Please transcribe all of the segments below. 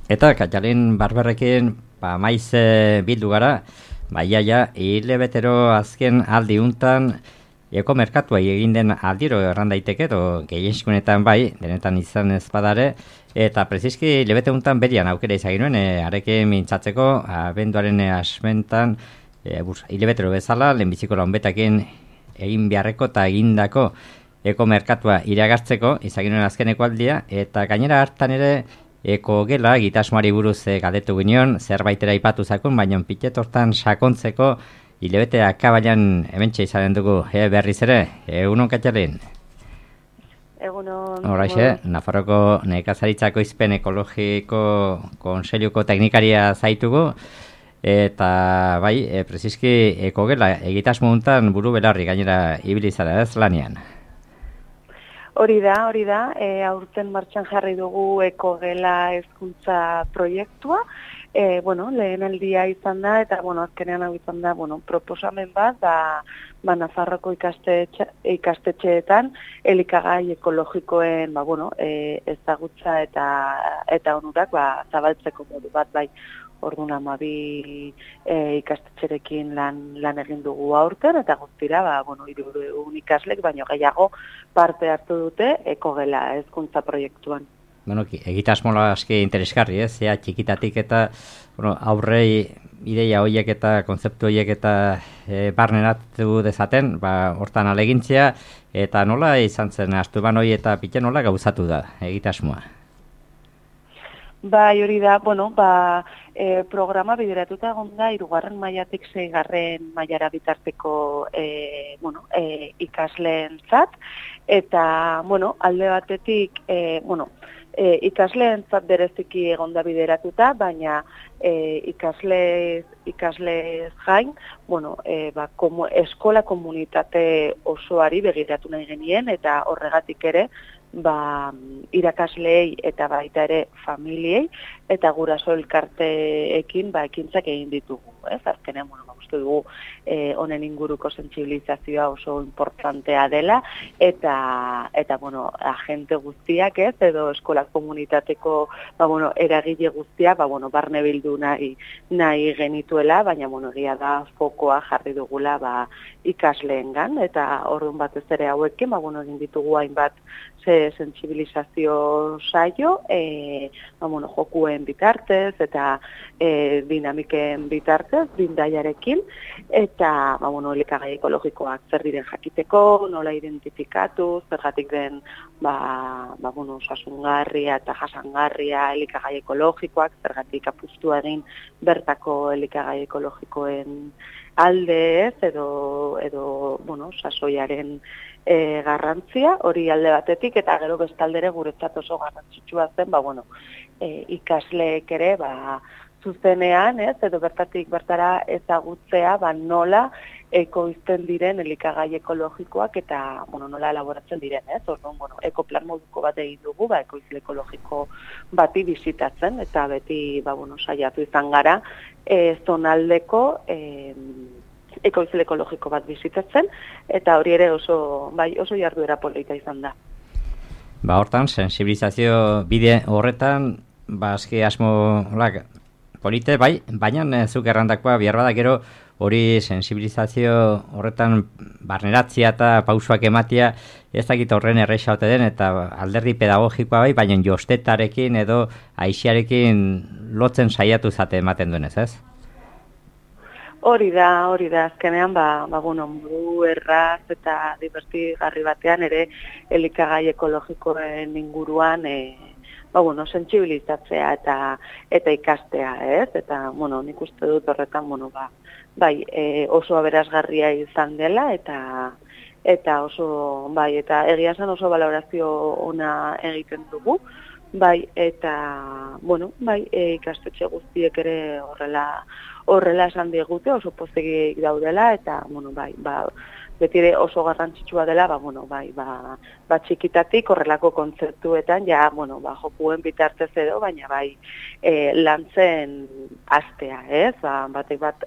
Eta Katalin Barberrekin maiz bildu gara, iaia hilabetero azken aldi untan ekomerkatua egin den aldiro erran daiteke, edo gehienskunetan denetan izan ez badare, eta preziski hilabete untan berian aukera izaginuen, arekin mintzatzeko, abenduaren asmentan, hilabetero bezala, lehenbiziko launbetakin egin beharreko eta egindako ekomerkatua iragartzeko, izaginuen azkeneko aldia, eta gainera hartan ere, eko gela, egitasmoari buruz galdetu ginion, zerbaitera ipatu zakun, baina pitetortan sakontzeko hilabete akabailan hementxe izanen dugu berriz ere. Egunon, Katalin? Egunon. Horaixe, Nafarroko nekazaritzako izpen ekologiko konseiluko teknikaria zaitugu, eta preziski eko gela, egitasmo untan buru belarri gainera ibilizara ez lanian. Hori da, aurten martxan jarri dugu ekogela hezkuntza proiektua. Lehen aldia izan da, eta azkenean hau izan da, proposamen bat, Nafarroko ikastetxeetan elikagai ekologikoen ezagutza eta onurak zabaltzeko modu bat bai. Orduan 12 ikastetxerekin lan egin dugu aurten, eta guztira, 300 ikaslek, baino gehiago parte hartu dute ekogela hezkuntza proiektuan. Egitasmoa aski interesgarri, zea txikitatik eta aurrei ideia horiek eta kontzeptu horiek eta barneratu dezaten, hortan alegintzea, eta nola izan zen, astu hori eta pite nola gauzatu da egitasmoa? Hori da, programa bideratuta egon da 3. mailatik 6. mailara bitarteko ikasleentzat, eta alde batetik ikasleentzat bereziki egon da bideratuta, baina ikaslez gain, eskola komunitate osoari begiratu nahi genien, eta horregatik ere irakasleei eta baita ere familiei eta guraso elkarteekin ekintzak egin ditugu. Azkenean, uste dugu honen inguruko sentsibilizazioa oso importantea dela eta agente guztiak edo eskola komunitateko eragile guztiak barne bildu nahi genituela, baina egia da fokoa jarri dugula ikasleengan, eta orduan batez ere hauekin egin ditugu hainbat sentsibilizazio saio, jokuen bitartez eta dinamiken bitartez, bindaiarekin, eta elikagai ekologikoak zer diren jakiteko, nola identifikatu, zergatik den osasungarria eta jasangarria elikagai ekologikoak, zergatik apustu egin bertako elikagai ekologikoen alde edo sasoiaren garrantzia, hori alde batetik, eta gero bestaldere guretzat oso garrantzitsua zen, ikasleek ere, zuzenean, edo bertatik bertara ezagutzea, nola ekoizten diren elikagai ekologikoak eta nola elaboratzen diren, orduan, ekoplan moduko bat egin dugu, ekoizle ekologiko bati bizitatzen, eta beti, saiatu izan gara, zonaldeko ekoizle ekologiko bat bizitatzen, eta hori ere oso jarduera polita izan da. Hortan, sensibilizazio bide horretan, aski asmo polite, baina zuk errandakoa bihar bada gero hori sensibilizazio horretan barneratzia eta pausuak ematia ez dakit horren erresa ote den, eta alderdi pedagogikoa baina jostetarekin edo aixiarekin lotzen saiatu zate ematen duenez, ez? Hori da, azkenean, modu erraz eta divertigarri batean ere elikagai ekologikoen inguruan sentsibilizatzea eta ikastea, ez? Eta, nik uste dut horretan, oso aberasgarria izan dela eta oso, eta egia esan oso balorazio ona egiten dugu, eta, ikastetxe guztiek ere horrela esan digute, oso pozik daudela, eta, beti ere oso garrantzitsua dela, txikitatik horrelako kontzeptuetan, jokuen bitartez edo, baina lantzen astea, ez? Batek bat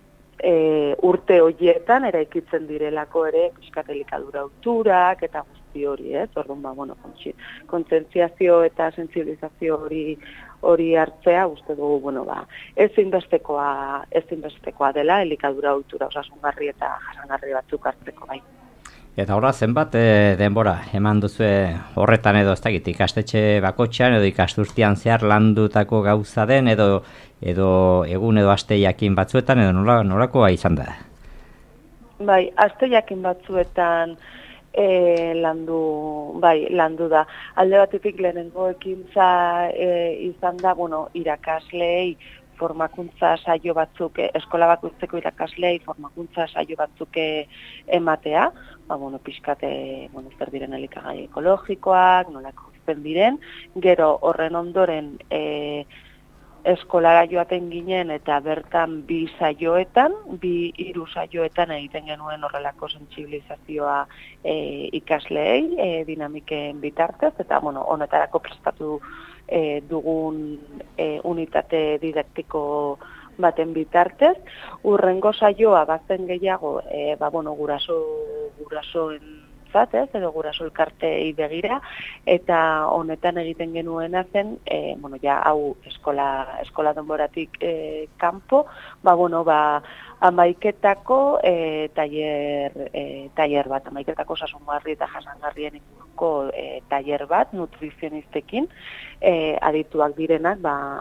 urte horietan eraikitzen direlako ere, piskat elikadura auturak, eta guzti hori, ez? Orduan, bueno, kontzientziazio eta sentsibilizazio hori hartzea, uste dugu, bueno, ezinbestekoa dela, elikadura ohitura osasungarri eta jasangarri batzuk hartzeko bai. Eta horra zenbat denbora eman duzu horretan edo ez dakit ikastetxe bakotxean edo ikasturtean zehar landutako gauza den edo egun edo aste jakin batzuetan edo nolakoa izan da? Bai, aste jakin batzuetan landu da. Alde batetik lehenengo ekintza izan da, bueno, irakasleei formakuntza saio batzuk, eskola bakoitzeko irakasleei formakuntza saio batzuk ematea, pixkate, zer diren elikagai ekologikoak, nolako izten diren, gero horren ondoren eskolara joaten ginen eta bertan bi hiru saioetan egiten genuen horrelako sentsibilizazioa ikasleei dinamiken bitartez, eta honetarako prestatu dugun unitate didaktiko baten bitartez. Urrengo saioa bazen gehiago gurasoentzat, edo guraso elkarteei begira, eta honetan egiten genuena zen, hau eskola denboratik kanpo, amaiketako tailer bat, amaiketako osasungarri eta jasangarrien inguruko tailer bat, nutrizionistekin, adituak direnak,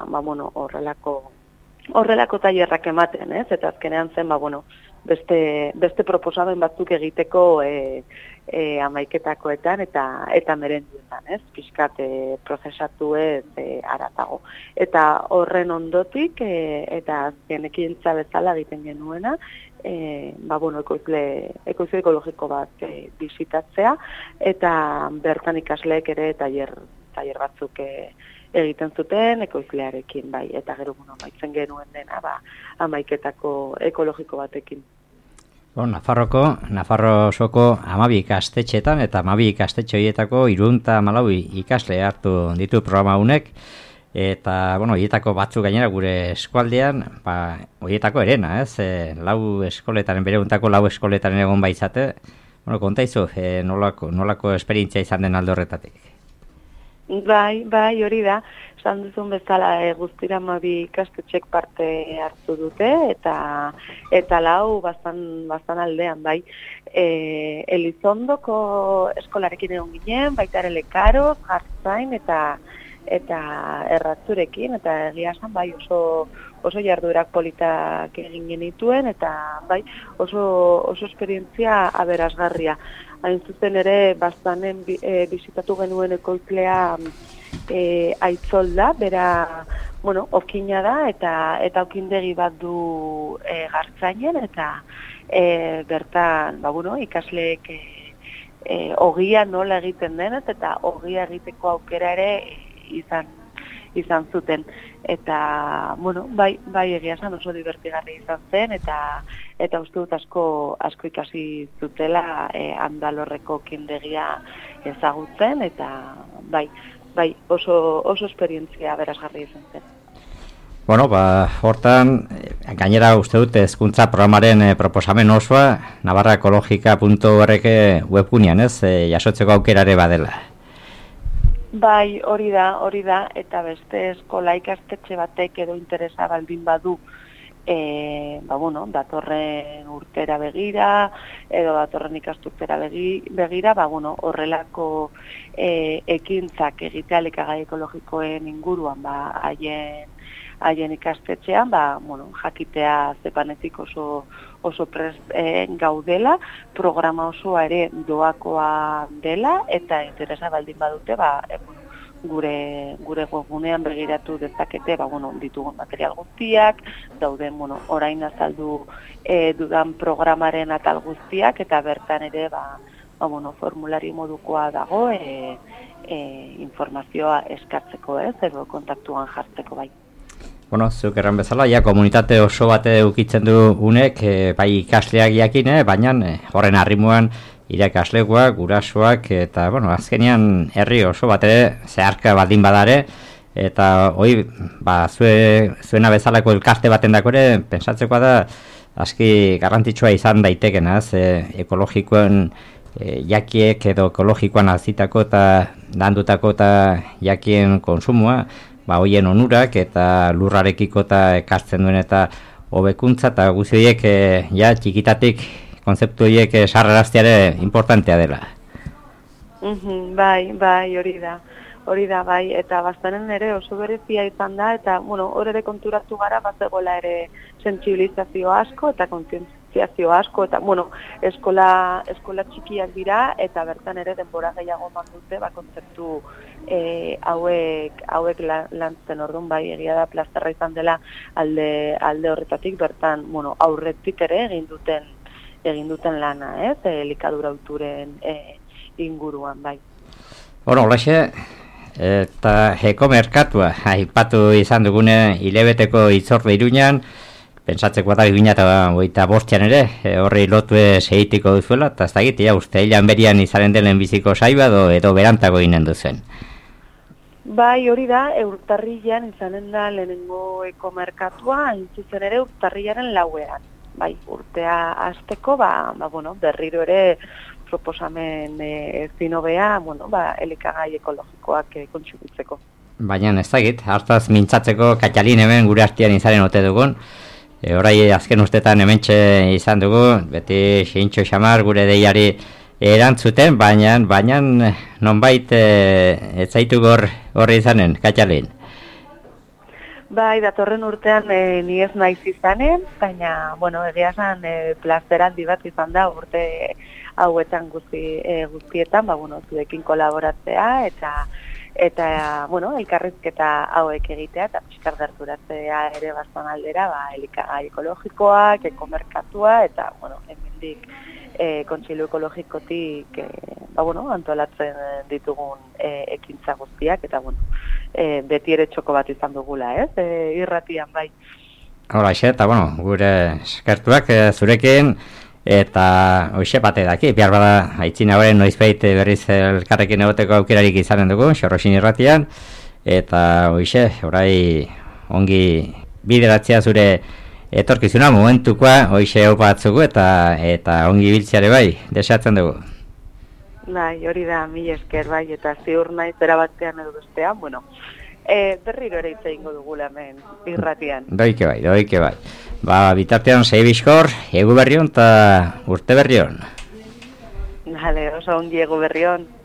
horrelako tailerrak ematen, eta azkenean zen, beste proposamen batzuk egiteko amaiketakoetan eta merenduetan, pixkat prozesatu aratago. Eta horren ondotik, eta azken ekintza bezala egiten genuena, ekoizle ekologiko bat bisitatzea, eta bertan ikasleek ere tailer batzuk egiten zuten ekoizlearekin, bai, eta gero maitzen genuen dena, amaiketako ekologiko batekin. Nafarro osoko 12 ikastetxeetan eta 12 ikastetxe horietako 304 ikasle hartu ditu programa honek, eta, horietako batzuk gainera gure eskualdean, horietako erena, lau eskoletaren, bere untako lau eskoletaren egon baitzate, kontaizu, nolako esperientzia izan den alde horretatik? Bai, hori da. Esan duzun bezala guztira 12 ikastetxek parte hartu dute, eta lau bastan aldean, bai. Elizondoko eskolarekin egon ginen, baita ere Lekaro, Jartzain eta Erratzurekin, eta egia esan, bai, oso jarduerak politak egin genituen, eta bai, oso esperientzia aberasgarria. Hain zuzen ere, bastanen bisitatu genuen ekoizlea Aitzolda, bera, okina da, eta okindegi bat du Gartzainen, eta bertan, ikasleek ogia nola egiten denez, eta ogia egiteko aukera ere izan zuten. Eta, bai egia esan oso divertigarri izan zen, eta uste dut asko ikasi zutela Andalorreko kindegia ezagutzen, eta bai, oso esperientzia berazgarri izan zen. Hortan, gainera uste dut hezkuntza programaren proposamen osoa navarraekologika.org webgunean, jasotzeko aukerare badela. Bai, hori da, eta beste eskola ikastetxe batek edo interesa baldin badu, datorren urtera begira, edo datorren ikasturtera begira, horrelako ekintzak egitea elikagai ekologikoen inguruan, haien ikastetxean, jakitea zepanetik oso prest gaudela, programa osoa ere doakoa dela, eta interesa baldin badute, gure webgunean begiratu dezakete, ditugun material guztiak, dauden, orain azaldu dudan programaren atal guztiak, eta bertan ere, formulari modukoa dago, informazioa eskatzeko, edo kontaktuan jartzeko bai. Zuk erran bezala, komunitate oso bate ukitzen du unek, bai ikasleak jakin, baina horren arrimuan irakasleguak, gurasoak, eta azkenean herri oso bate zeharka baldin badare, eta zuena bezalako elkarte baten dako ere, pensatzekoa da, aski garrantzitsua izan daitekena, ekologikoen jakiek edo ekologikoan hazitako eta landutako eta jakien konsumoa, hoien onurak eta lurrarekiko eta ekartzen duen eta hobekuntza eta guzti horiek txikitatik kontzeptu horiek sarrarazteare importantea dela. Bai, hori da, bai, eta bastanen ere oso berezia izan da, eta, hor ere konturatu gara, bazegoela ere sentsibilizazio asko eta kontzientziazio asko, eta, eskola txikiak dira, eta bertan ere denbora gehiago eman dute, kontzeptu hauek lantzen orduan, bai, egia da plazterra izan dela alde horretatik, bertan, aurretik ere egin duten lana, elikadura ohituren inguruan, bai. Olaxe, eta ekomerkatua, aipatu izan dugune hilebeteko hitzorde Iruñan, pentsatzeko da 2025an ere, horri lotu segitiko duzuela, eta ez da egitea, uste hilan berian izaren delen biziko saiba edo berantago ginen duzen. Bai, hori da, urtarrilean izanen da lehenengo ekomerkatua, hain zuzen ere urtarrilaren lauean. Bai, urtea hasteko, berriro ere proposamen zinobea, elikagai ekologikoak kontsumitzeko. Baina ez dakit, hartaz mintzatzeko Katalin hemen gure artean izaren ote dugun. Horai azken ustetan hementxe izan dugu, beti Xeintxo Xamar gure deiari erantzuten, baina nonbait ez zaitu horri izanen, Katalin. Bai, datorren urtean ni ez naiz izanen, baina, egia esan plazer handi bat izan da urte hauetan guztietan, zuekin kolaboratzea eta elkarrizketa hauek egitea eta pixkar gerturatzea ere bastan aldera, elikagai ekologikoak, ekomerkatua eta, hemendik kontseilu ekologikotik antolatzen ditugun ekintza guztiak eta, beti ere txoko bat izan dugula, irratian bai. Horaxe, eta gure eskertuak zurekin eta hoxe bate daki, behar bada aitzin hauen noizbait berriz elkarrekin egoteko aukerarik izanen dugu, Xorroxin irratian, eta hoxe, orai ongi bideratzea zure etorkizuna momentukoa, hoxe hau batzugu eta ongi biltzeare bai, deseatzen dugu. Bai, hori da, mil esker bai, eta ziur naiz erabatean edo bestean, berriro ere hitz egingo dugula hemen irratian. Doike bai. Bitartean sei bizkor, egu berrion eta urte berrion. Oso ongi egu berrion.